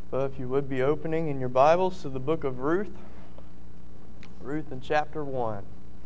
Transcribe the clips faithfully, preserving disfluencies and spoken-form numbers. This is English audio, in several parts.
Well, if you would be opening in your Bibles to the book of Ruth, Ruth in chapter one.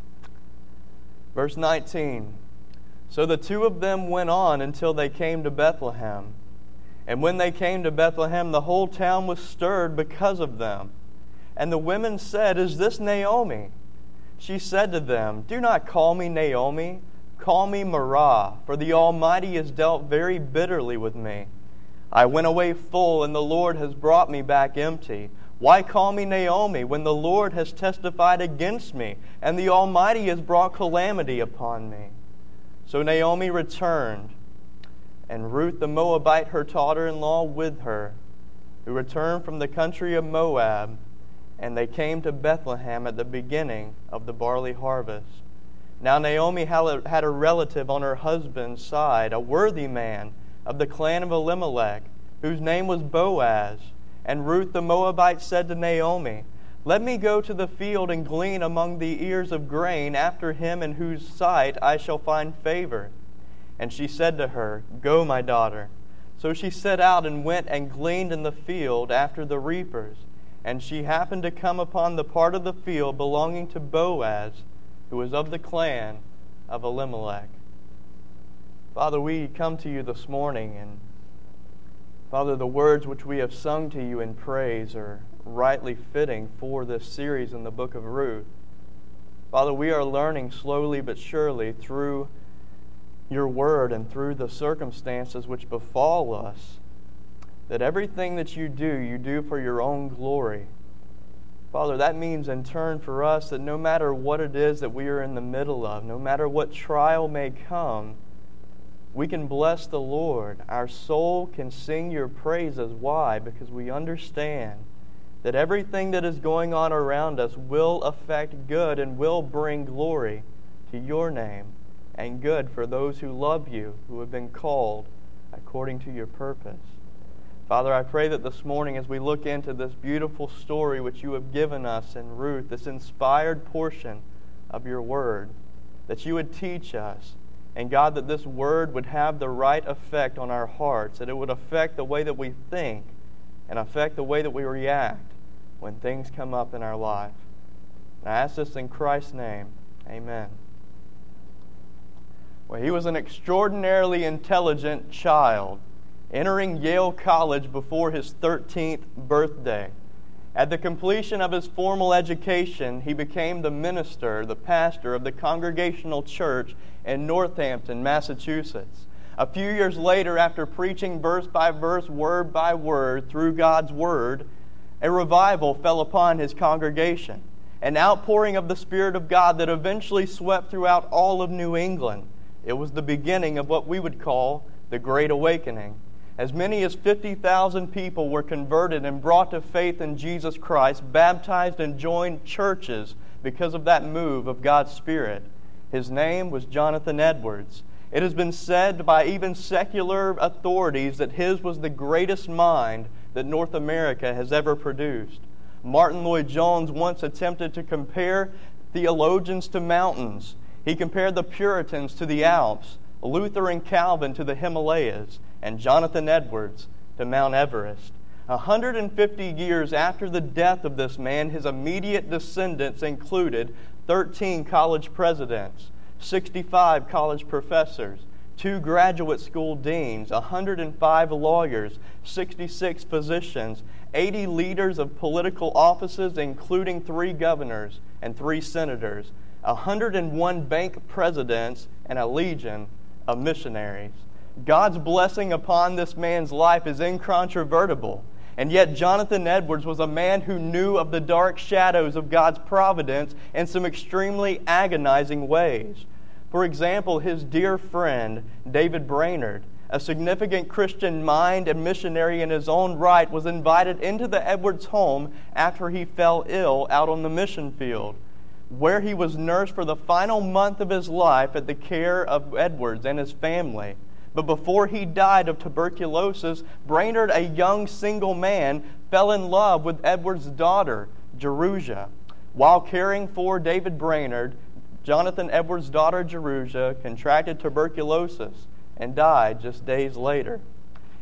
Verse nineteen. So the two of them went on until they came to Bethlehem. And when they came to Bethlehem, the whole town was stirred because of them. And the women said, "Is this Naomi?" She said to them, "Do not call me Naomi, call me Mara, for the Almighty has dealt very bitterly with me. I went away full, and the Lord has brought me back empty. Why call me Naomi, when the Lord has testified against me, and the Almighty has brought calamity upon me?" So Naomi returned, and Ruth the Moabite, her daughter-in-law, with her, who returned from the country of Moab, and they came to Bethlehem at the beginning of the barley harvest. Now Naomi had a relative on her husband's side, a worthy man of the clan of Elimelech, whose name was Boaz. And Ruth the Moabite said to Naomi, "Let me go to the field and glean among the ears of grain after him in whose sight I shall find favor." And she said to her, "Go, my daughter." So she set out and went and gleaned in the field after the reapers. And she happened to come upon the part of the field belonging to Boaz, who was of the clan of Elimelech. Father, we come to you this morning, and Father, the words which we have sung to you in praise are rightly fitting for this series in the book of Ruth. Father, we are learning slowly but surely through your word and through the circumstances which befall us that everything that you do, you do for your own glory. Father, that means in turn for us that no matter what it is that we are in the middle of, no matter what trial may come, we can bless the Lord. Our soul can sing your praises. Why? Because we understand that everything that is going on around us will affect good and will bring glory to your name, and good for those who love you, who have been called according to your purpose. Father, I pray that this morning as we look into this beautiful story which you have given us in Ruth, this inspired portion of your word, that you would teach us. And God, that this word would have the right effect on our hearts, that it would affect the way that we think and affect the way that we react when things come up in our life. And I ask this in Christ's name. Amen. Well, he was an extraordinarily intelligent child, entering Yale College before his thirteenth birthday. At the completion of his formal education, he became the minister, the pastor of the Congregational Church in Northampton, Massachusetts. A few years later, after preaching verse by verse, word by word, through God's Word, a revival fell upon his congregation, an outpouring of the Spirit of God that eventually swept throughout all of New England. It was the beginning of what we would call the Great Awakening. As many as fifty thousand people were converted and brought to faith in Jesus Christ, baptized and joined churches because of that move of God's Spirit. His name was Jonathan Edwards. It has been said by even secular authorities that his was the greatest mind that North America has ever produced. Martin Lloyd-Jones once attempted to compare theologians to mountains. He compared the Puritans to the Alps, Luther and Calvin to the Himalayas, and Jonathan Edwards to Mount Everest. one hundred fifty years after the death of this man, his immediate descendants included thirteen college presidents, sixty-five college professors, two graduate school deans, one hundred five lawyers, sixty-six physicians, eighty leaders of political offices, including three governors and three senators, one hundred one bank presidents, and a legion of missionaries. God's blessing upon this man's life is incontrovertible. And yet Jonathan Edwards was a man who knew of the dark shadows of God's providence in some extremely agonizing ways. For example, his dear friend, David Brainerd, a significant Christian mind and missionary in his own right, was invited into the Edwards home after he fell ill out on the mission field, where he was nursed for the final month of his life at the care of Edwards and his family. But before he died of tuberculosis, Brainerd, a young single man, fell in love with Edwards' daughter, Jerusha. While caring for David Brainerd, Jonathan Edwards' daughter, Jerusha, contracted tuberculosis and died just days later.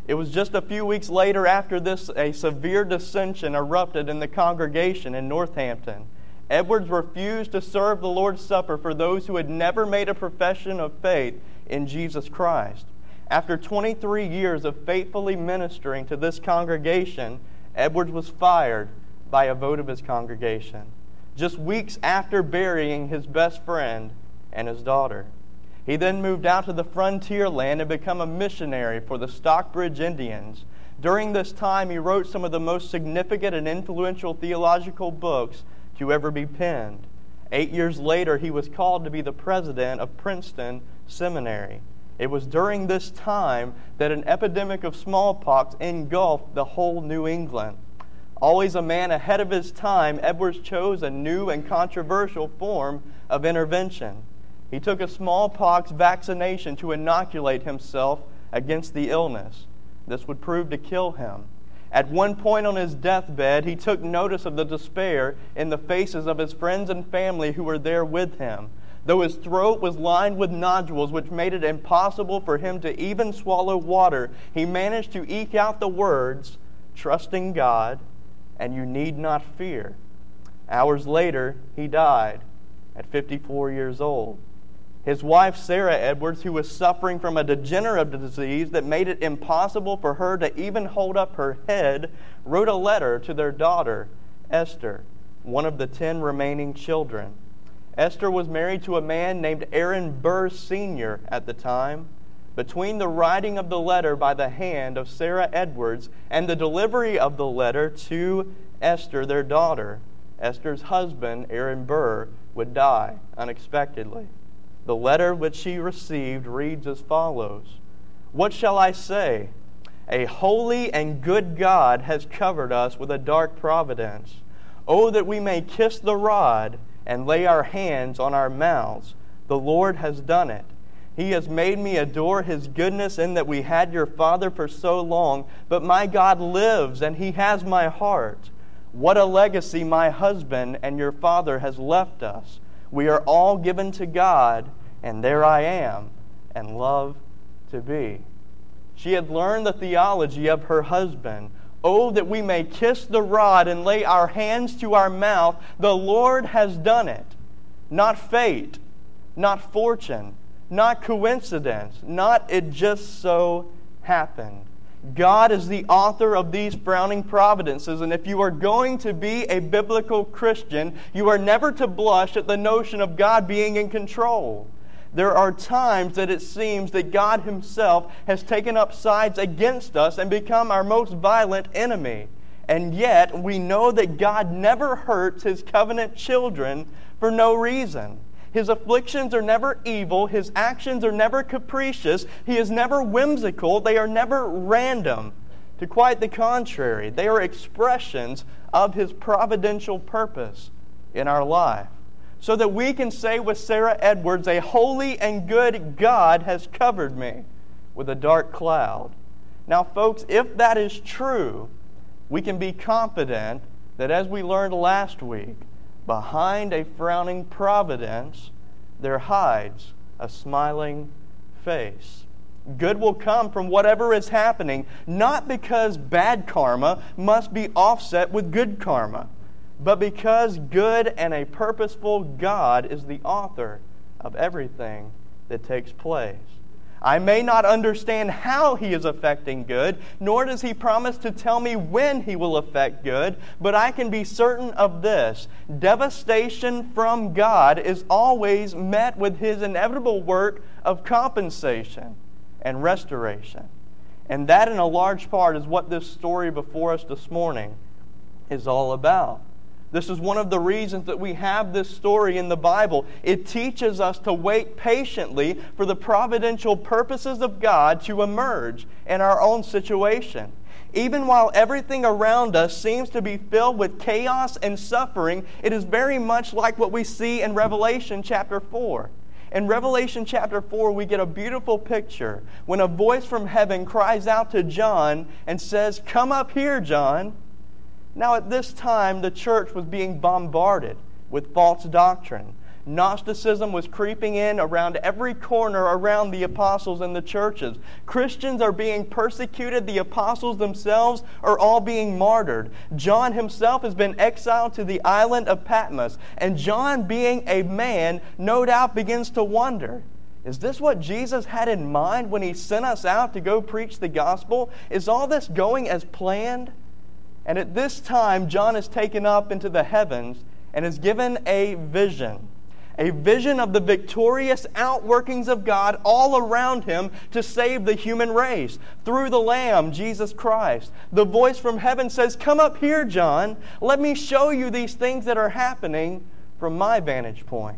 It was just a few weeks later after this a severe dissension erupted in the congregation in Northampton. Edwards refused to serve the Lord's Supper for those who had never made a profession of faith in Jesus Christ. After twenty-three years of faithfully ministering to this congregation, Edwards was fired by a vote of his congregation, just weeks after burying his best friend and his daughter. He then moved out to the frontier land and became a missionary for the Stockbridge Indians. During this time, he wrote some of the most significant and influential theological books to ever be penned. Eight years later, he was called to be the president of Princeton Seminary. It was during this time that an epidemic of smallpox engulfed the whole New England. Always a man ahead of his time, Edwards chose a new and controversial form of intervention. He took a smallpox vaccination to inoculate himself against the illness. This would prove to kill him. At one point on his deathbed, he took notice of the despair in the faces of his friends and family who were there with him. Though his throat was lined with nodules which made it impossible for him to even swallow water, he managed to eke out the words, "Trusting God, and you need not fear." Hours later, he died at fifty-four years old. His wife, Sarah Edwards, who was suffering from a degenerative disease that made it impossible for her to even hold up her head, wrote a letter to their daughter, Esther, one of the ten remaining children. Esther was married to a man named Aaron Burr Senior at the time. Between the writing of the letter by the hand of Sarah Edwards and the delivery of the letter to Esther, their daughter, Esther's husband, Aaron Burr, would die unexpectedly. The letter which she received reads as follows: "What shall I say? A holy and good God has covered us with a dark providence. Oh, that we may kiss the rod and lay our hands on our mouths. The Lord has done it. He has made me adore His goodness in that we had your father for so long, but my God lives and He has my heart. What a legacy my husband and your father has left us. We are all given to God, and there I am, and love to be." She had learned the theology of her husband. Oh, that we may kiss the rod and lay our hands to our mouth. The Lord has done it. Not fate, not fortune, not coincidence, not it just so happened. God is the author of these frowning providences, and if you are going to be a biblical Christian, you are never to blush at the notion of God being in control. There are times that it seems that God Himself has taken up sides against us and become our most violent enemy. And yet, we know that God never hurts His covenant children for no reason. His afflictions are never evil. His actions are never capricious. He is never whimsical. They are never random. To quite the contrary, they are expressions of His providential purpose in our life. So that we can say with Sarah Edwards, "A holy and good God has covered me with a dark cloud." Now, folks, if that is true, we can be confident that, as we learned last week, behind a frowning providence, there hides a smiling face. Good will come from whatever is happening, not because bad karma must be offset with good karma, but because good and a purposeful God is the author of everything that takes place. I may not understand how He is affecting good, nor does He promise to tell me when He will affect good, but I can be certain of this: devastation from God is always met with His inevitable work of compensation and restoration. And that, in a large part, is what this story before us this morning is all about. This is one of the reasons that we have this story in the Bible. It teaches us to wait patiently for the providential purposes of God to emerge in our own situation. Even while everything around us seems to be filled with chaos and suffering, it is very much like what we see in Revelation chapter four. In Revelation chapter four, we get a beautiful picture when a voice from heaven cries out to John and says, "Come up here, John." Now, at this time, the church was being bombarded with false doctrine. Gnosticism was creeping in around every corner around the apostles and the churches. Christians are being persecuted. The apostles themselves are all being martyred. John himself has been exiled to the island of Patmos. And John, being a man, no doubt begins to wonder, is this what Jesus had in mind when he sent us out to go preach the gospel? Is all this going as planned? And at this time, John is taken up into the heavens and is given a vision. A vision of the victorious outworkings of God all around him to save the human race through the Lamb, Jesus Christ. The voice from heaven says, "Come up here, John. Let me show you these things that are happening from my vantage point."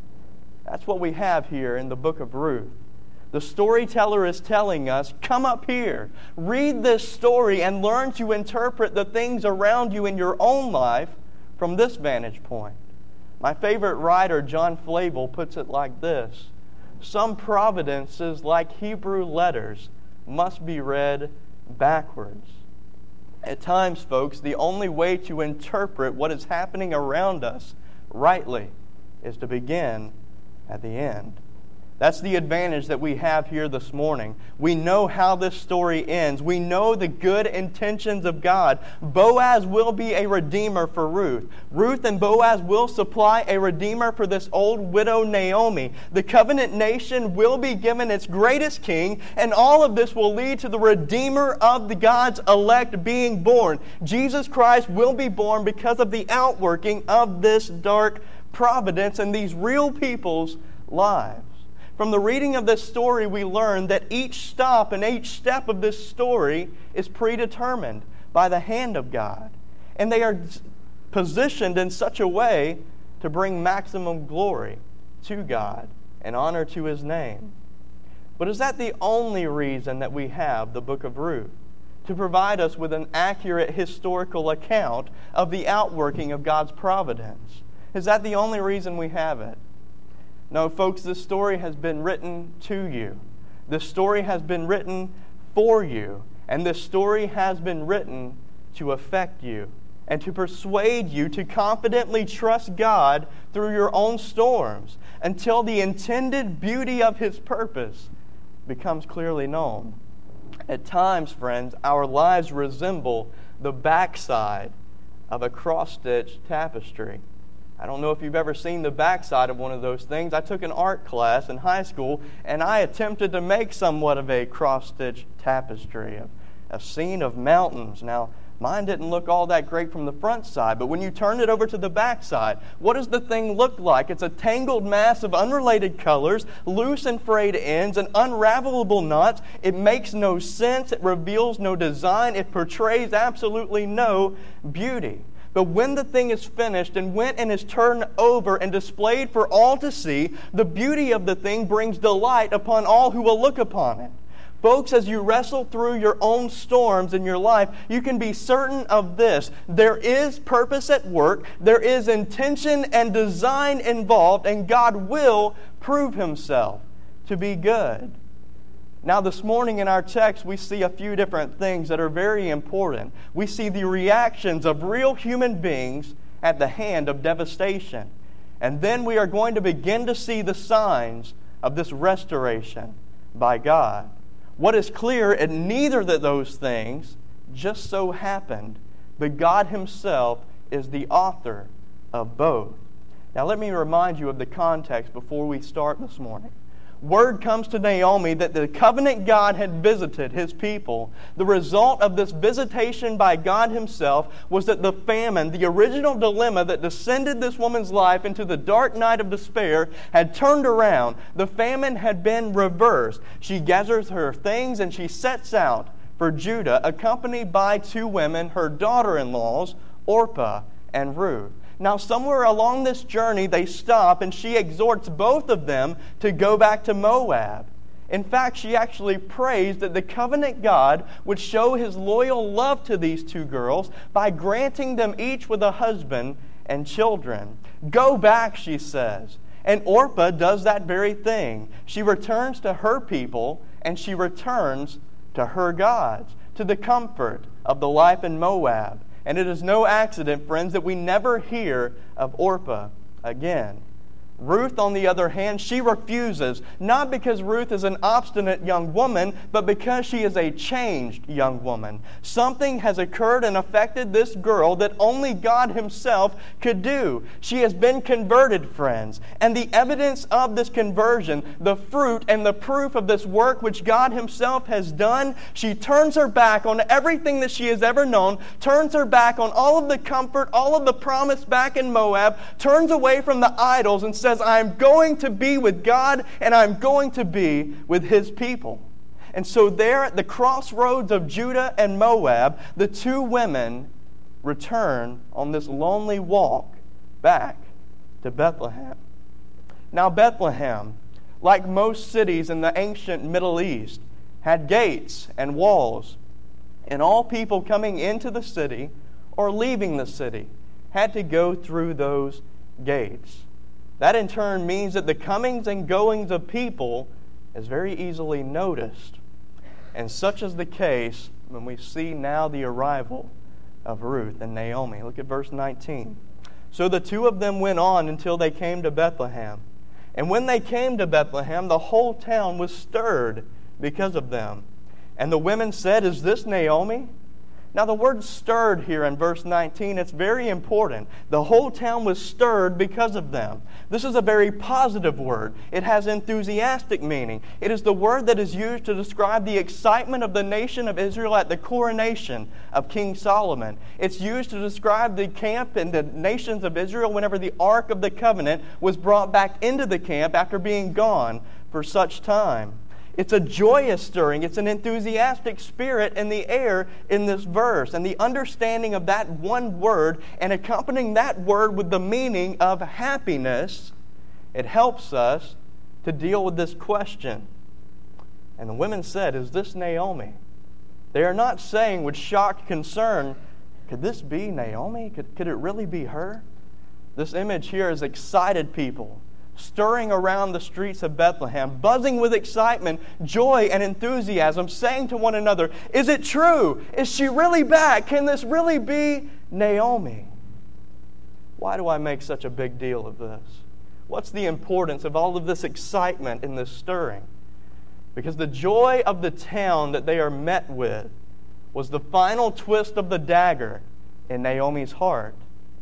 That's what we have here in the book of Ruth. The storyteller is telling us, come up here, read this story, and learn to interpret the things around you in your own life from this vantage point. My favorite writer, John Flavel, puts it like this: some providences, like Hebrew letters, must be read backwards. At times, folks, the only way to interpret what is happening around us rightly is to begin at the end. That's the advantage that we have here this morning. We know how this story ends. We know the good intentions of God. Boaz will be a redeemer for Ruth. Ruth and Boaz will supply a redeemer for this old widow Naomi. The covenant nation will be given its greatest king, and all of this will lead to the redeemer of the God's elect being born. Jesus Christ will be born because of the outworking of this dark providence in these real people's lives. From the reading of this story, we learn that each stop and each step of this story is predetermined by the hand of God. And they are positioned in such a way to bring maximum glory to God and honor to His name. But is that the only reason that we have the book of Ruth? To provide us with an accurate historical account of the outworking of God's providence? Is that the only reason we have it? No, folks, this story has been written to you. This story has been written for you. And this story has been written to affect you and to persuade you to confidently trust God through your own storms until the intended beauty of His purpose becomes clearly known. At times, friends, our lives resemble the backside of a cross-stitched tapestry. I don't know if you've ever seen the backside of one of those things. I took an art class in high school, and I attempted to make somewhat of a cross-stitch tapestry, a, a scene of mountains. Now, mine didn't look all that great from the front side, but when you turn it over to the backside, what does the thing look like? It's a tangled mass of unrelated colors, loose and frayed ends, and unravelable knots. It makes no sense. It reveals no design. It portrays absolutely no beauty. But when the thing is finished and when it is turned over and displayed for all to see, the beauty of the thing brings delight upon all who will look upon it. Folks, as you wrestle through your own storms in your life, you can be certain of this. There is purpose at work, there is intention and design involved, and God will prove Himself to be good. Now, this morning in our text, we see a few different things that are very important. We see the reactions of real human beings at the hand of devastation. And then we are going to begin to see the signs of this restoration by God. What is clear in neither of those things just so happened, but God Himself is the author of both. Now, let me remind you of the context before we start this morning. Word comes to Naomi that the covenant God had visited His people. The result of this visitation by God Himself was that the famine, the original dilemma that descended this woman's life into the dark night of despair, had turned around. The famine had been reversed. She gathers her things and she sets out for Judah, accompanied by two women, her daughter-in-laws, Orpah and Ruth. Now, somewhere along this journey, they stop, and she exhorts both of them to go back to Moab. In fact, she actually prays that the covenant God would show His loyal love to these two girls by granting them each with a husband and children. Go back, she says. And Orpah does that very thing. She returns to her people, and she returns to her gods, to the comfort of the life in Moab. And it is no accident, friends, that we never hear of Orpah again. Ruth, on the other hand, she refuses, not because Ruth is an obstinate young woman, but because she is a changed young woman. Something has occurred and affected this girl that only God Himself could do. She has been converted, friends, and the evidence of this conversion, the fruit and the proof of this work which God Himself has done, she turns her back on everything that she has ever known, turns her back on all of the comfort, all of the promise back in Moab, turns away from the idols and says, I'm going to be with God and I'm going to be with His people. And so there at the crossroads of Judah and Moab, the two women return on this lonely walk back to Bethlehem. Now Bethlehem, like most cities in the ancient Middle East, had gates and walls, and all people coming into the city or leaving the city had to go through those gates. That in turn means that the comings and goings of people is very easily noticed. And such is the case when we see now the arrival of Ruth and Naomi. Look at verse nineteen. So the two of them went on until they came to Bethlehem. And when they came to Bethlehem, the whole town was stirred because of them. And the women said, Is this Naomi? Now the word stirred here in verse nineteen, it's very important. The whole town was stirred because of them. This is a very positive word. It has enthusiastic meaning. It is the word that is used to describe the excitement of the nation of Israel at the coronation of King Solomon. It's used to describe the camp and the nations of Israel whenever the Ark of the Covenant was brought back into the camp after being gone for such time. It's a joyous stirring. It's an enthusiastic spirit in the air in this verse. And the understanding of that one word and accompanying that word with the meaning of happiness, it helps us to deal with this question. And the women said, Is this Naomi? They are not saying with shocked concern, Could this be Naomi? Could, could it really be her? This image here is excited people stirring around the streets of Bethlehem, buzzing with excitement, joy, and enthusiasm, saying to one another, Is it true? Is she really back? Can this really be Naomi? Why do I make such a big deal of this? What's the importance of all of this excitement and this stirring? Because the joy of the town that they are met with was the final twist of the dagger in Naomi's heart.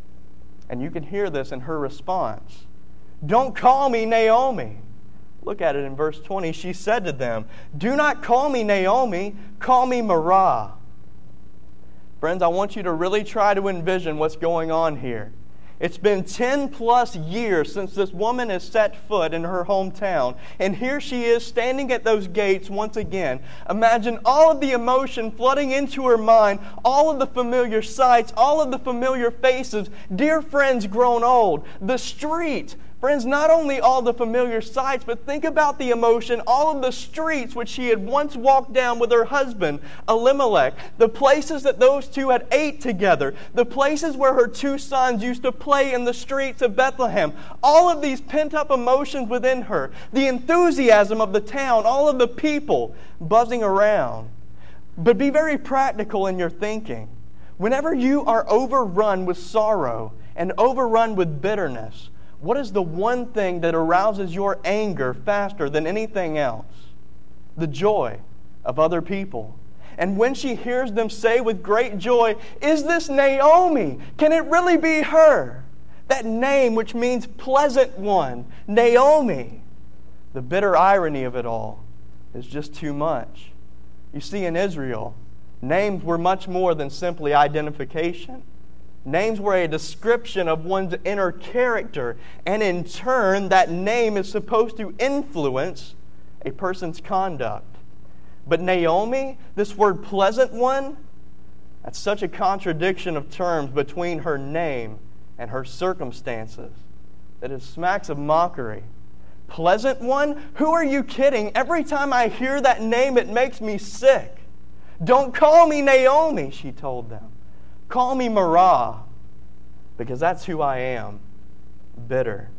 And you can hear this in her response. Don't call me Naomi. Look at it in verse twenty. She said to them, Do not call me Naomi, call me Marah. Friends, I want you to really try to envision what's going on here. It's been ten plus years since this woman has set foot in her hometown. And here she is standing at those gates once again. Imagine all of the emotion flooding into her mind, all of the familiar sights, all of the familiar faces, dear friends grown old, the street. Friends, not only all the familiar sights, but think about the emotion, all of the streets which she had once walked down with her husband, Elimelech, the places that those two had ate together, the places where her two sons used to play in the streets of Bethlehem. All of these pent-up emotions within her, the enthusiasm of the town, all of the people buzzing around. But be very practical in your thinking. Whenever you are overrun with sorrow and overrun with bitterness, what is the one thing that arouses your anger faster than anything else? The joy of other people. And when she hears them say with great joy, Is this Naomi? Can it really be her? That name which means pleasant one, Naomi. The bitter irony of it all is just too much. You see, in Israel, names were much more than simply identification. Names were a description of one's inner character, and in turn, that name is supposed to influence a person's conduct. But Naomi, this word pleasant one, that's such a contradiction of terms between her name and her circumstances that it smacks of mockery. Pleasant one? Who are you kidding? Every time I hear that name, it makes me sick. Don't call me Naomi, she told them. Call me Marah, because that's who I am, bitter.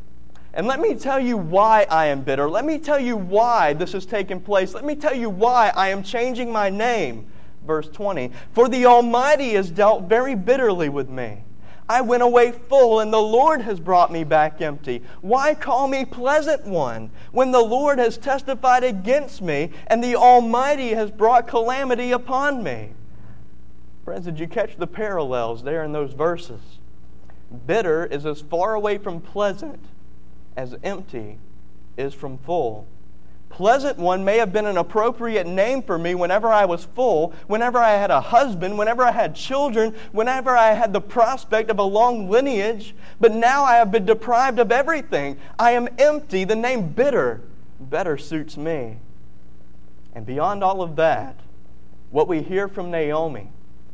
And let me tell you why I am bitter. Let me tell you why this has taken place. Let me tell you why I am changing my name. Verse twenty, For the Almighty has dealt very bitterly with me. I went away full, and the Lord has brought me back empty. Why call me pleasant one, when the Lord has testified against me, and the Almighty has brought calamity upon me?" Friends, did you catch the parallels there in those verses? Bitter is as far away from pleasant as empty is from full. Pleasant one may have been an appropriate name for me whenever I was full, whenever I had a husband, whenever I had children, whenever I had the prospect of a long lineage. But now I have been deprived of everything. I am empty. The name bitter better suits me. And beyond all of that, what we hear from Naomi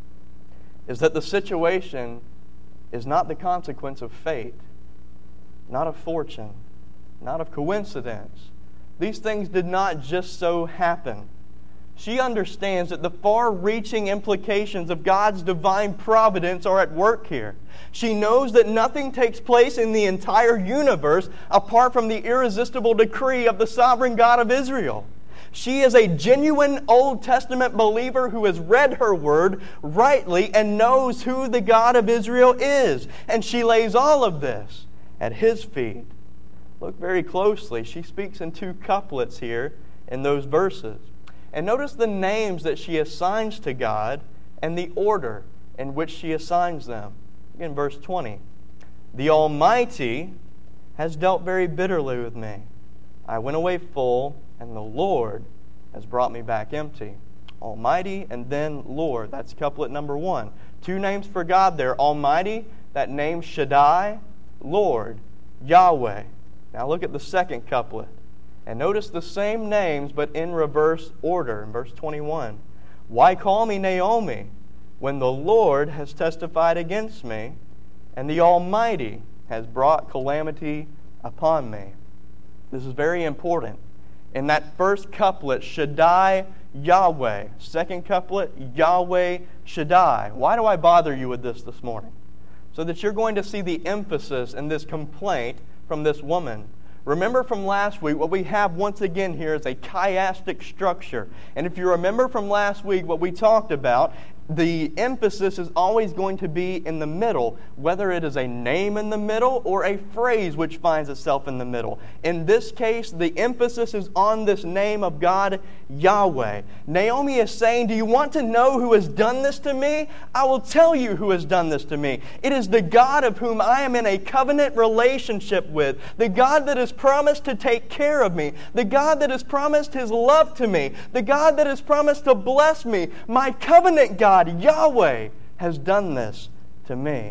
is that the situation is not the consequence of fate, not of fortune, not of coincidence. These things did not just so happen. She understands that the far-reaching implications of God's divine providence are at work here. She knows that nothing takes place in the entire universe apart from the irresistible decree of the sovereign God of Israel. She is a genuine Old Testament believer who has read her word rightly and knows who the God of Israel is. And she lays all of this at His feet. Look very closely. She speaks in two couplets here in those verses. And notice the names that she assigns to God and the order in which she assigns them. In verse twenty, "The Almighty has dealt very bitterly with me. I went away full, and the Lord has brought me back empty." Almighty and then Lord. That's couplet number one. Two names for God there. Almighty, that name Shaddai. Lord, Yahweh. Now look at the second couplet. And notice the same names but in reverse order. In verse twenty-one. "Why call me Naomi when the Lord has testified against me, and the Almighty has brought calamity upon me?" This is very important. In that first couplet, Shaddai, Yahweh. Second couplet, Yahweh, Shaddai. Why do I bother you with this this morning? So that you're going to see the emphasis in this complaint from this woman. Remember from last week, what we have once again here is a chiastic structure. And if you remember from last week what we talked about, the emphasis is always going to be in the middle, whether it is a name in the middle or a phrase which finds itself in the middle. In this case, the emphasis is on this name of God, Yahweh. Naomi is saying, do you want to know who has done this to me? I will tell you who has done this to me. It is the God of whom I am in a covenant relationship with, the God that has promised to take care of me, the God that has promised His love to me, the God that has promised to bless me, my covenant God. Yahweh has done this to me.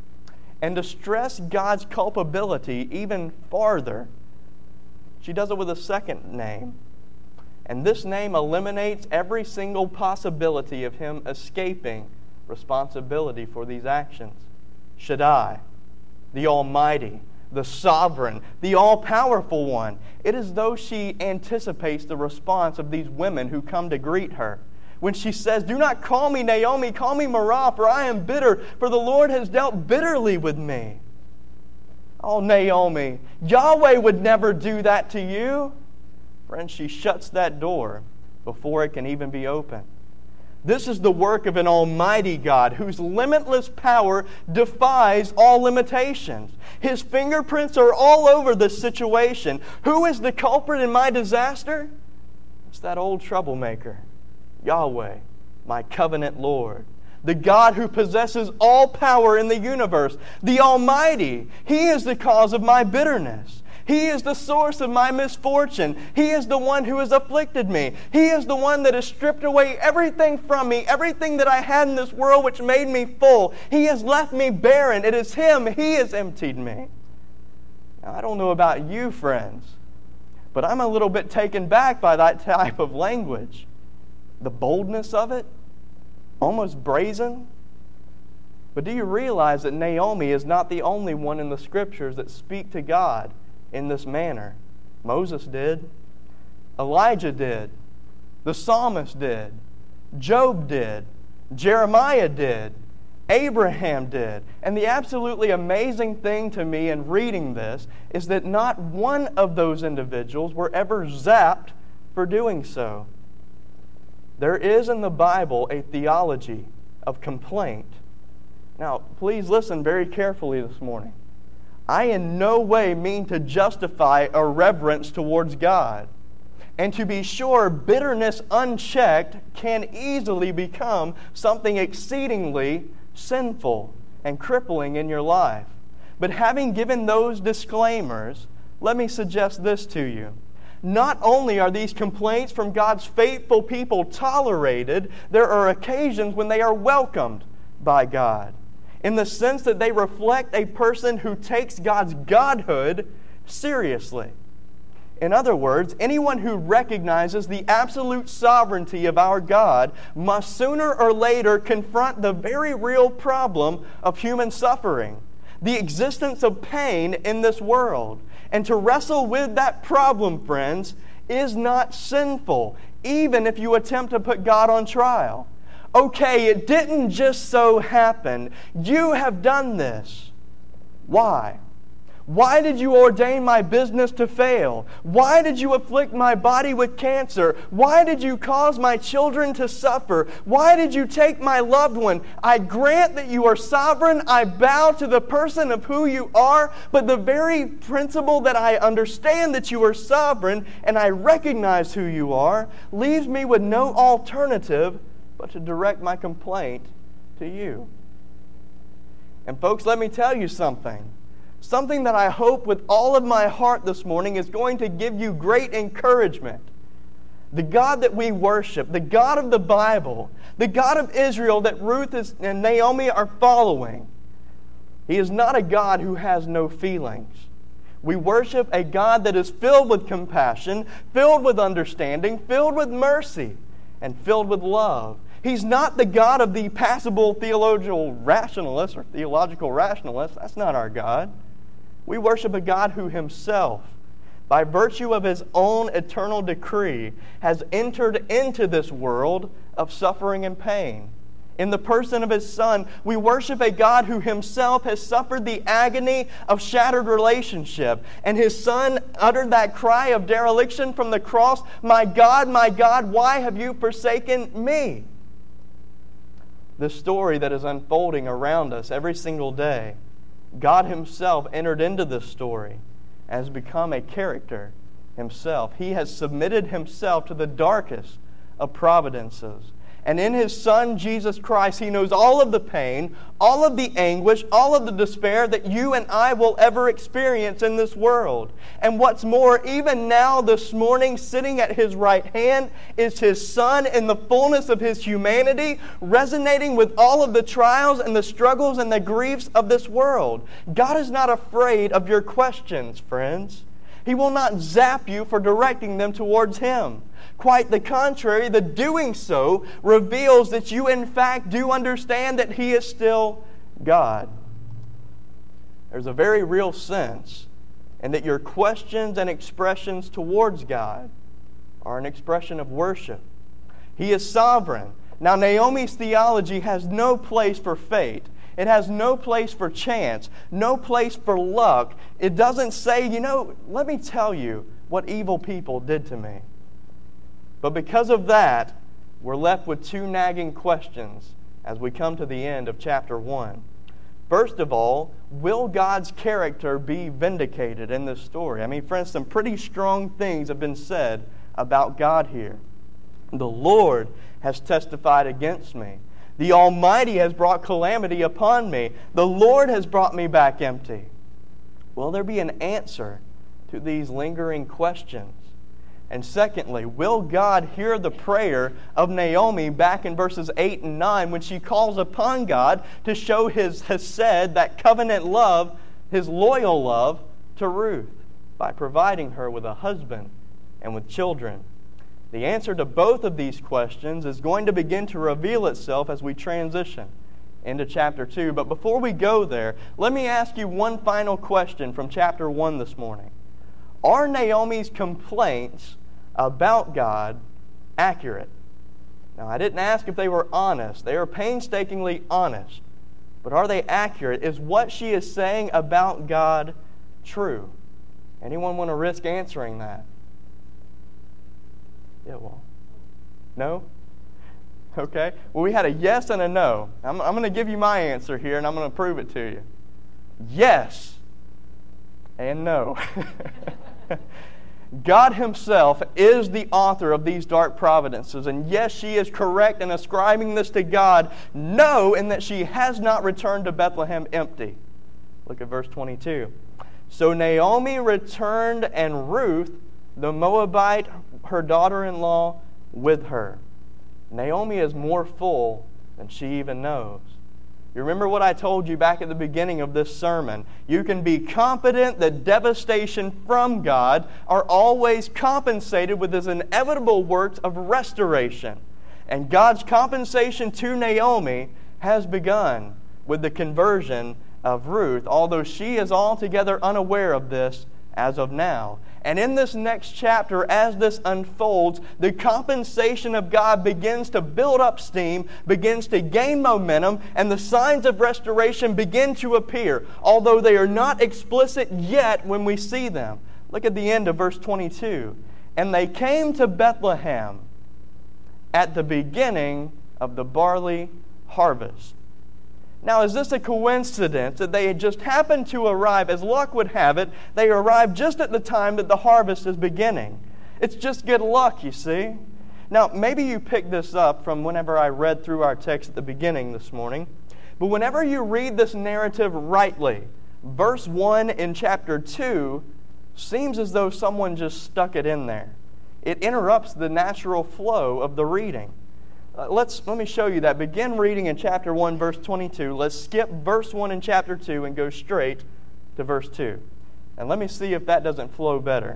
And to stress God's culpability even farther, she does it with a second name. And this name eliminates every single possibility of Him escaping responsibility for these actions. Shaddai, the Almighty, the Sovereign, the All-Powerful One. It is as though she anticipates the response of these women who come to greet her. When she says, do not call me Naomi, call me Mara, for I am bitter, for the Lord has dealt bitterly with me. Oh, Naomi, Yahweh would never do that to you. Friends, she shuts that door before it can even be opened. This is the work of an almighty God whose limitless power defies all limitations. His fingerprints are all over this situation. Who is the culprit in my disaster? It's that old troublemaker. Yahweh, my covenant Lord, the God who possesses all power in the universe, the Almighty. He is the cause of my bitterness. He is the source of my misfortune. He is the one who has afflicted me. He is the one that has stripped away everything from me, everything that I had in this world which made me full. He has left me barren. It is Him. He has emptied me. Now, I don't know about you, friends, but I'm a little bit taken back by that type of language. The boldness of it, almost brazen. But do you realize that Naomi is not the only one in the Scriptures that speak to God in this manner? Moses did. Elijah did. The psalmist did. Job did. Jeremiah did. Abraham did. And the absolutely amazing thing to me in reading this is that not one of those individuals were ever zapped for doing so. There is in the Bible a theology of complaint. Now, please listen very carefully this morning. I in no way mean to justify irreverence towards God. And to be sure, bitterness unchecked can easily become something exceedingly sinful and crippling in your life. But having given those disclaimers, let me suggest this to you. Not only are these complaints from God's faithful people tolerated, there are occasions when they are welcomed by God, in the sense that they reflect a person who takes God's godhood seriously. In other words, anyone who recognizes the absolute sovereignty of our God must sooner or later confront the very real problem of human suffering, the existence of pain in this world. And to wrestle with that problem, friends, is not sinful, even if you attempt to put God on trial. Okay, it didn't just so happen. You have done this. Why? Why did you ordain my business to fail? Why did you afflict my body with cancer? Why did you cause my children to suffer? Why did you take my loved one? I grant that you are sovereign. I bow to the person of who you are. But the very principle that I understand that you are sovereign and I recognize who you are leaves me with no alternative but to direct my complaint to you. And folks, let me tell you something. Something that I hope with all of my heart this morning is going to give you great encouragement. The God that we worship, the God of the Bible, the God of Israel that Ruth is, and Naomi are following, He is not a God who has no feelings. We worship a God that is filled with compassion, filled with understanding, filled with mercy, and filled with love. He's not the God of the passible theological rationalists or theological rationalists. That's not our God. We worship a God who Himself, by virtue of His own eternal decree, has entered into this world of suffering and pain. In the person of His Son, we worship a God who Himself has suffered the agony of shattered relationship. And His Son uttered that cry of dereliction from the cross, "My God, my God, why have you forsaken me?" The story that is unfolding around us every single day, God Himself entered into this story and has become a character Himself. He has submitted Himself to the darkest of providences. And in His Son, Jesus Christ, He knows all of the pain, all of the anguish, all of the despair that you and I will ever experience in this world. And what's more, even now this morning, sitting at His right hand, is His Son in the fullness of His humanity, resonating with all of the trials and the struggles and the griefs of this world. God is not afraid of your questions, friends. He will not zap you for directing them towards Him. Quite the contrary, the doing so reveals that you in fact do understand that He is still God. There's a very real sense in that your questions and expressions towards God are an expression of worship. He is sovereign. Now, Naomi's theology has no place for fate. It has no place for chance, no place for luck. It doesn't say, you know, let me tell you what evil people did to me. But because of that, we're left with two nagging questions as we come to the end of chapter one. First of all, will God's character be vindicated in this story? I mean, friends, some pretty strong things have been said about God here. The Lord has testified against me. The Almighty has brought calamity upon me. The Lord has brought me back empty. Will there be an answer to these lingering questions? And secondly, will God hear the prayer of Naomi back in verses eight and nine when she calls upon God to show His hesed, that covenant love, His loyal love to Ruth by providing her with a husband and with children? The answer to both of these questions is going to begin to reveal itself as we transition into chapter two. But before we go there, let me ask you one final question from chapter one this morning. Are Naomi's complaints about God accurate? Now, I didn't ask if they were honest. They are painstakingly honest. But are they accurate? Is what she is saying about God true? Anyone want to risk answering that? Yeah, well, no? Okay? Well, we had a yes and a no. I'm, I'm going to give you my answer here, and I'm going to prove it to you. Yes and no. God Himself is the author of these dark providences. And yes, she is correct in ascribing this to God. No, in that she has not returned to Bethlehem empty. Look at verse twenty-two. So Naomi returned, and Ruth, the Moabite, her daughter-in-law, with her. Naomi is more full than she even knows. You remember what I told you back at the beginning of this sermon. You can be confident that devastation from God are always compensated with His inevitable works of restoration. And God's compensation to Naomi has begun with the conversion of Ruth, although she is altogether unaware of this as of now. And in this next chapter, as this unfolds, the compensation of God begins to build up steam, begins to gain momentum, and the signs of restoration begin to appear, although they are not explicit yet when we see them. Look at the end of verse twenty-two. And they came to Bethlehem at the beginning of the barley harvest. Now, is this a coincidence that they had just happened to arrive? As luck would have it, they arrived just at the time that the harvest is beginning. It's just good luck, you see. Now, maybe you picked this up from whenever I read through our text at the beginning this morning. But whenever you read this narrative rightly, verse one in chapter two seems as though someone just stuck it in there. It interrupts the natural flow of the reading. Uh, let's let me show you that. Begin reading in chapter one, verse twenty-two. Let's skip verse one in chapter two and go straight to verse two. And let me see if that doesn't flow better.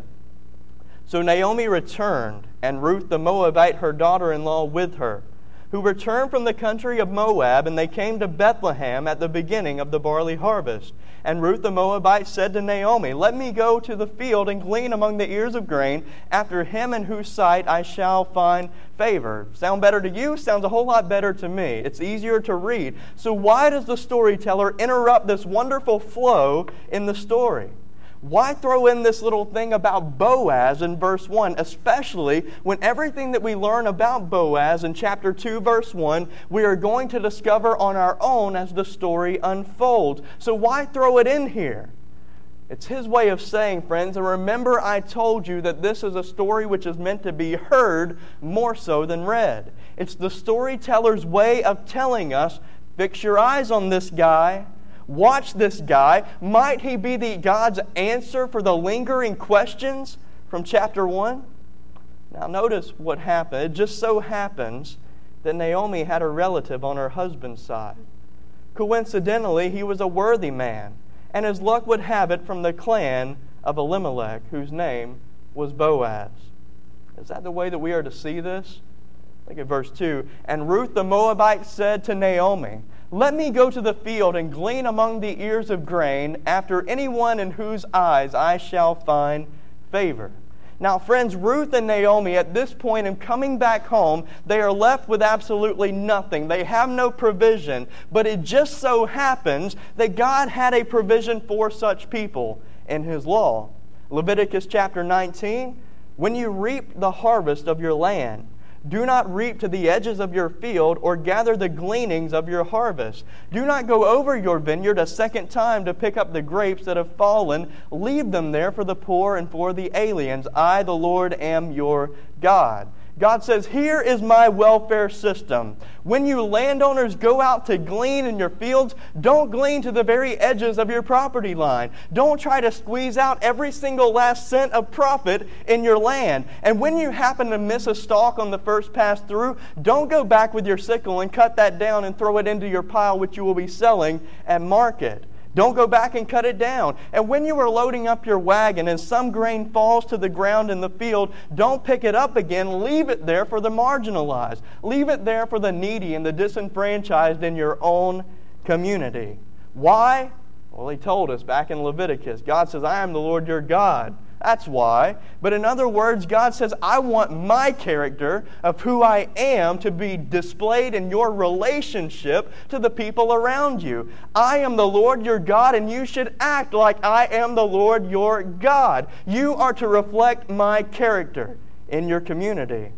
So Naomi returned, and Ruth the Moabite, her daughter-in-law, with her, who returned from the country of Moab, and they came to Bethlehem at the beginning of the barley harvest. And Ruth the Moabite said to Naomi, Let me go to the field and glean among the ears of grain after him in whose sight I shall find favor. Sound better to you? Sounds a whole lot better to me. It's easier to read. So why does the storyteller interrupt this wonderful flow in the story? Why throw in this little thing about Boaz in verse one, especially when everything that we learn about Boaz in chapter two, verse one, we are going to discover on our own as the story unfolds. So why throw it in here? It's his way of saying, friends, and remember I told you that this is a story which is meant to be heard more so than read. It's the storyteller's way of telling us, fix your eyes on this guy. Watch this guy. Might he be the God's answer for the lingering questions from chapter one? Now notice what happened. It just so happens that Naomi had a relative on her husband's side. Coincidentally, he was a worthy man, and as luck would have it, from the clan of Elimelech, whose name was Boaz. Is that the way that we are to see this? Look at verse two. And Ruth the Moabite said to Naomi, Let me go to the field and glean among the ears of grain after anyone in whose eyes I shall find favor. Now, friends, Ruth and Naomi, at this point in coming back home, they are left with absolutely nothing. They have no provision. But it just so happens that God had a provision for such people in His law. Leviticus chapter nineteen, when you reap the harvest of your land, do not reap to the edges of your field or gather the gleanings of your harvest. Do not go over your vineyard a second time to pick up the grapes that have fallen. Leave them there for the poor and for the aliens. I, the Lord, am your God. God says, here is my welfare system. When you landowners go out to glean in your fields, don't glean to the very edges of your property line. Don't try to squeeze out every single last cent of profit in your land. And when you happen to miss a stalk on the first pass through, don't go back with your sickle and cut that down and throw it into your pile, which you will be selling at market. Don't go back and cut it down. And when you are loading up your wagon and some grain falls to the ground in the field, don't pick it up again. Leave it there for the marginalized. Leave it there for the needy and the disenfranchised in your own community. Why? Well, He told us back in Leviticus. God says, I am the Lord your God. That's why. But in other words, God says, I want my character of who I am to be displayed in your relationship to the people around you. I am the Lord your God, and you should act like I am the Lord your God. You are to reflect my character in your community.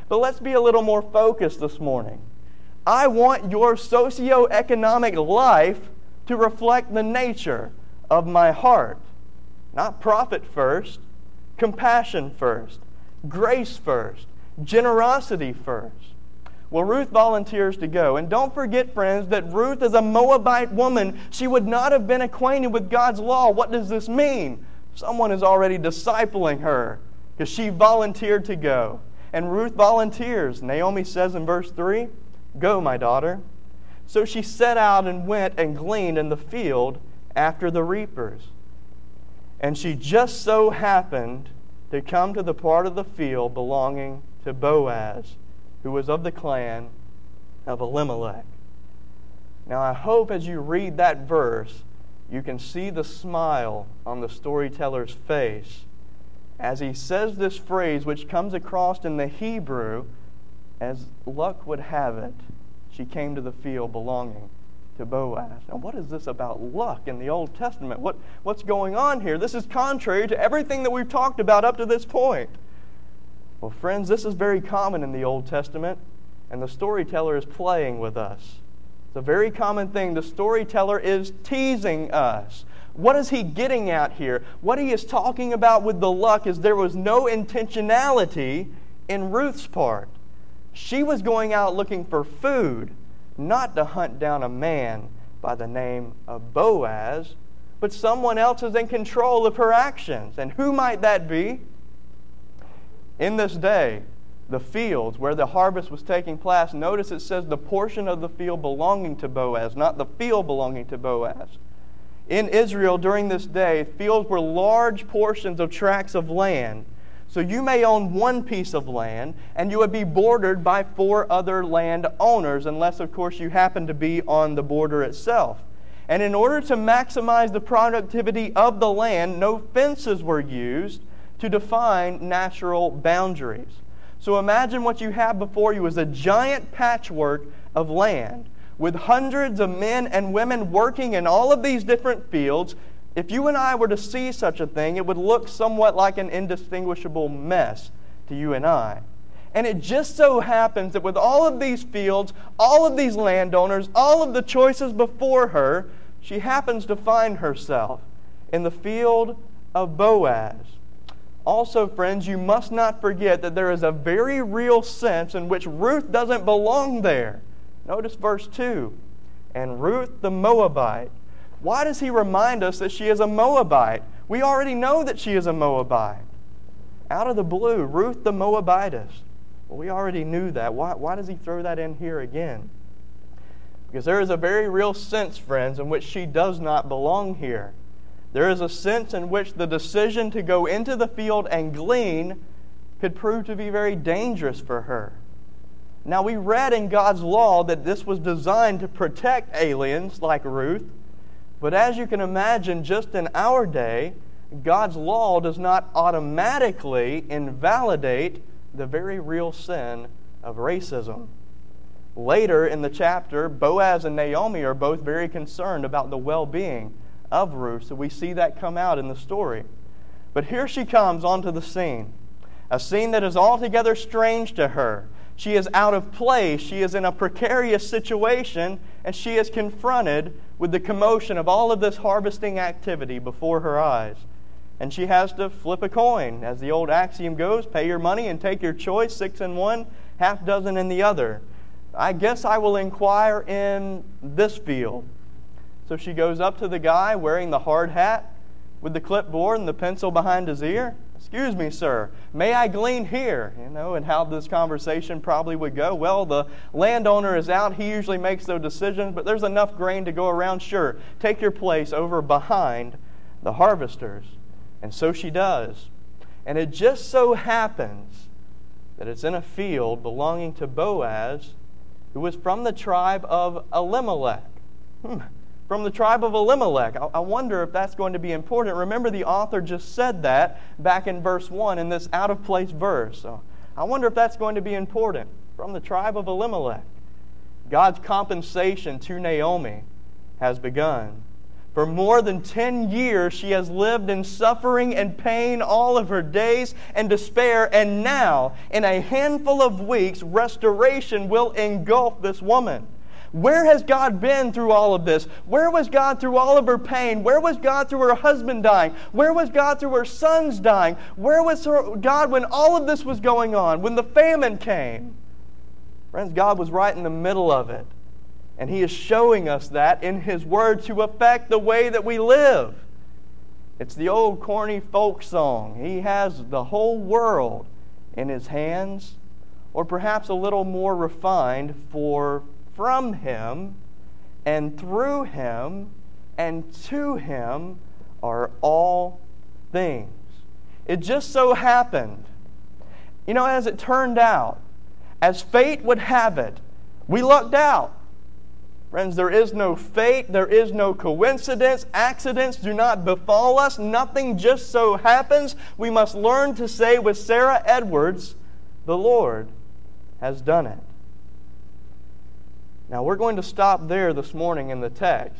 But let's be a little more focused this morning. I want your socioeconomic life to reflect the nature of my heart. Not profit first, compassion first, grace first, generosity first. Well, Ruth volunteers to go. And don't forget, friends, that Ruth is a Moabite woman. She would not have been acquainted with God's law. What does this mean? Someone is already discipling her because she volunteered to go. And Ruth volunteers. Naomi says in verse three, "Go, my daughter." So she set out and went and gleaned in the field after the reapers. And she just so happened to come to the part of the field belonging to Boaz, who was of the clan of Elimelech. Now I hope as you read that verse, you can see the smile on the storyteller's face as he says this phrase, which comes across in the Hebrew as luck would have it. She came to the field belonging to Boaz. Now what is this about luck in the Old Testament? What, what's going on here? This is contrary to everything that we've talked about up to this point. Well, friends, this is very common in the Old Testament, and the storyteller is playing with us. It's a very common thing. The storyteller is teasing us. What is he getting at here? What he is talking about with the luck is there was no intentionality in Ruth's part. She was going out looking for food, not to hunt down a man by the name of Boaz, but someone else is in control of her actions. And who might that be? In this day, the fields where the harvest was taking place, notice it says the portion of the field belonging to Boaz, not the field belonging to Boaz. In Israel during this day, fields were large portions of tracts of land. So you may own one piece of land, and you would be bordered by four other land owners, unless, of course, you happen to be on the border itself. And in order to maximize the productivity of the land, no fences were used to define natural boundaries. So imagine what you have before you is a giant patchwork of land with hundreds of men and women working in all of these different fields. If you and I were to see such a thing, it would look somewhat like an indistinguishable mess to you and I. And it just so happens that with all of these fields, all of these landowners, all of the choices before her, she happens to find herself in the field of Boaz. Also, friends, you must not forget that there is a very real sense in which Ruth doesn't belong there. Notice verse two. And Ruth the Moabite. Why does he remind us that she is a Moabite? We already know that she is a Moabite. Out of the blue, Ruth the Moabitess. Well, we already knew that. Why, why does he throw that in here again? Because there is a very real sense, friends, in which she does not belong here. There is a sense in which the decision to go into the field and glean could prove to be very dangerous for her. Now, we read in God's law that this was designed to protect aliens like Ruth. But as you can imagine, just in our day, God's law does not automatically invalidate the very real sin of racism. Later in the chapter, Boaz and Naomi are both very concerned about the well-being of Ruth, so we see that come out in the story. But here she comes onto the scene, a scene that is altogether strange to her. She is out of place, she is in a precarious situation, and she is confronted with the commotion of all of this harvesting activity before her eyes. And she has to flip a coin. As the old axiom goes, pay your money and take your choice, six in one, half dozen in the other. I guess I will inquire in this field. So she goes up to the guy wearing the hard hat with the clipboard and the pencil behind his ear. Excuse me, sir, may I glean here? You know, and how this conversation probably would go. Well, the landowner is out. He usually makes those decisions, but there's enough grain to go around. Sure, take your place over behind the harvesters. And so she does. And it just so happens that it's in a field belonging to Boaz, who was from the tribe of Elimelech. Hmm. From the tribe of Elimelech. I wonder if that's going to be important. Remember, the author just said that back in verse one in this out-of-place verse. So I wonder if that's going to be important. From the tribe of Elimelech. God's compensation to Naomi has begun. For more than ten years she has lived in suffering and pain all of her days and despair, and now, in a handful of weeks, restoration will engulf this woman. Where has God been through all of this? Where was God through all of her pain? Where was God through her husband dying? Where was God through her sons dying? Where was her, God when all of this was going on, when the famine came? Friends, God was right in the middle of it. And He is showing us that in His Word to affect the way that we live. It's the old corny folk song. He has the whole world in His hands, or perhaps a little more refined, for from Him and through Him and to Him are all things. It just so happened, you know, as it turned out, as fate would have it, we lucked out. Friends, there is no fate, there is no coincidence, accidents do not befall us, nothing just so happens. We must learn to say with Sarah Edwards, the Lord has done it. Now we're going to stop there this morning in the text.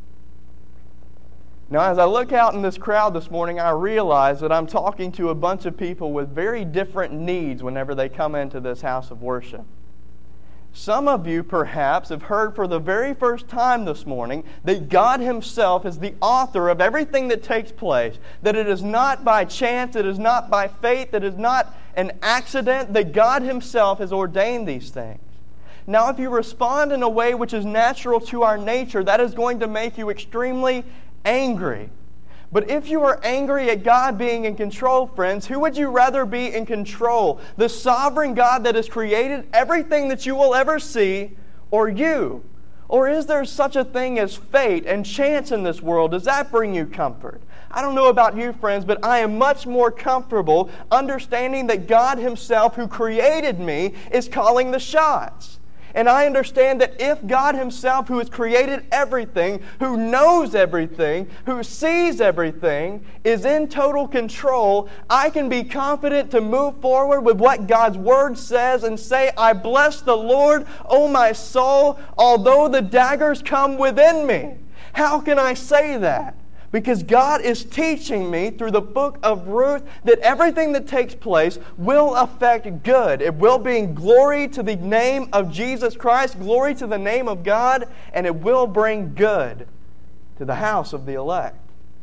Now as I look out in this crowd this morning, I realize that I'm talking to a bunch of people with very different needs whenever they come into this house of worship. Some of you, perhaps, have heard for the very first time this morning that God Himself is the author of everything that takes place, that it is not by chance, it is not by fate, that it is not an accident, that God Himself has ordained these things. Now, if you respond in a way which is natural to our nature, that is going to make you extremely angry. But if you are angry at God being in control, friends, who would you rather be in control? The sovereign God that has created everything that you will ever see, or you? Or is there such a thing as fate and chance in this world? Does that bring you comfort? I don't know about you, friends, but I am much more comfortable understanding that God Himself, who created me, is calling the shots. And I understand that if God Himself, who has created everything, who knows everything, who sees everything, is in total control, I can be confident to move forward with what God's Word says and say, I bless the Lord, O my soul, although the daggers come within me. How can I say that? Because God is teaching me through the book of Ruth that everything that takes place will affect good. It will bring glory to the name of Jesus Christ, glory to the name of God, and it will bring good to the house of the elect.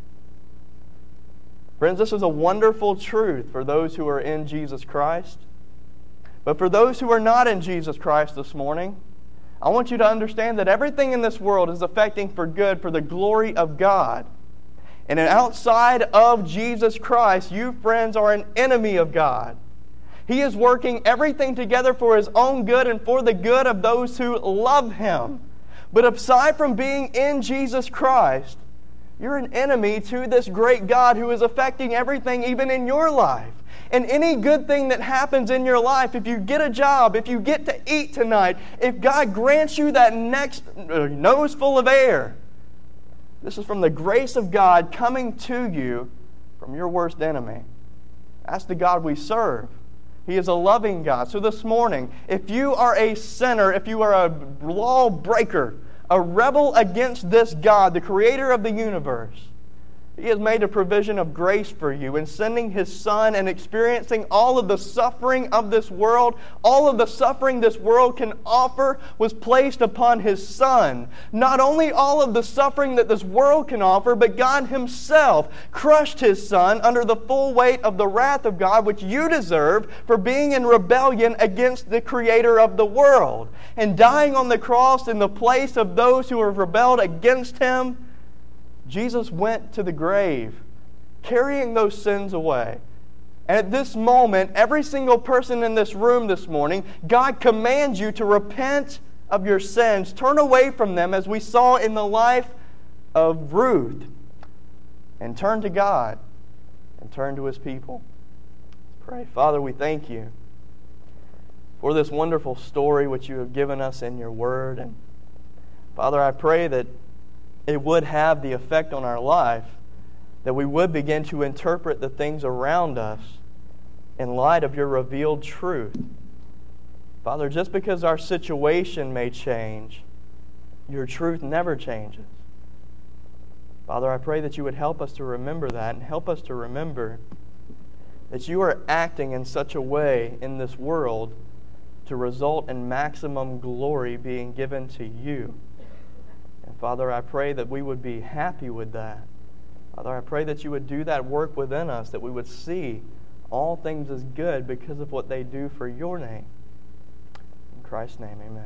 Friends, this is a wonderful truth for those who are in Jesus Christ. But for those who are not in Jesus Christ this morning, I want you to understand that everything in this world is affecting for good, for the glory of God. And outside of Jesus Christ, you, friends, are an enemy of God. He is working everything together for His own good and for the good of those who love Him. But aside from being in Jesus Christ, you're an enemy to this great God who is affecting everything even in your life. And any good thing that happens in your life, if you get a job, if you get to eat tonight, if God grants you that next nose full of air, this is from the grace of God coming to you from your worst enemy. That's the God we serve. He is a loving God. So this morning, if you are a sinner, if you are a lawbreaker, a rebel against this God, the Creator of the universe, He has made a provision of grace for you in sending His Son and experiencing all of the suffering of this world. All of the suffering this world can offer was placed upon His Son. Not only all of the suffering that this world can offer, but God Himself crushed His Son under the full weight of the wrath of God, which you deserve for being in rebellion against the Creator of the world. And dying on the cross in the place of those who have rebelled against Him, Jesus went to the grave, carrying those sins away. And at this moment, every single person in this room this morning, God commands you to repent of your sins. Turn away from them, as we saw in the life of Ruth, and turn to God and turn to His people. Let's pray. Father, we thank You for this wonderful story which You have given us in Your Word. And Father, I pray that it would have the effect on our life that we would begin to interpret the things around us in light of Your revealed truth. Father, just because our situation may change, Your truth never changes. Father, I pray that you would help us to remember that, and help us to remember that you are acting in such a way in this world to result in maximum glory being given to you. And Father, I pray that we would be happy with that. Father, I pray that you would do that work within us, that we would see all things as good because of what they do for your name. In Christ's name, amen.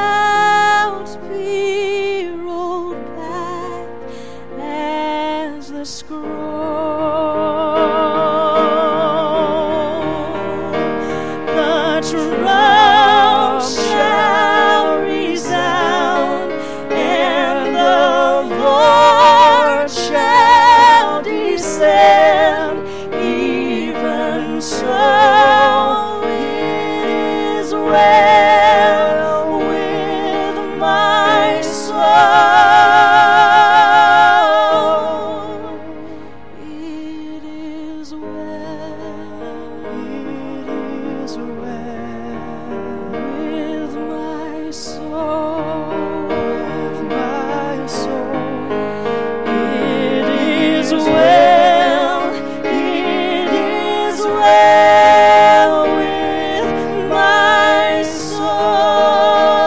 clouds be rolled back as the scroll. The trump shall resound, and the Lord shall descend. Even so it is well with my soul. It is well, it is well with my soul, with my soul. It is well, it is well with my soul.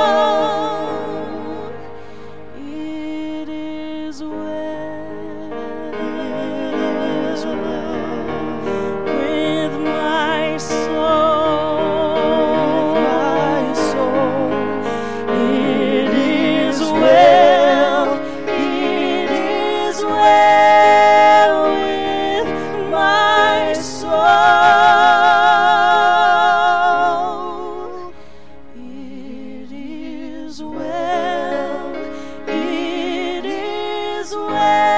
It is well, it is well with my soul, my soul. It is well, it is well with my soul. It is well, it is well.